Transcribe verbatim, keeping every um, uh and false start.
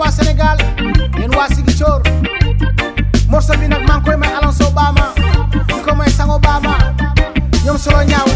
waa Sénégal yéen waa Ziguinchor morceau bi nag maa ngi koy may Alonso Obama di ko may Sang Obama ñoom solo ñaaw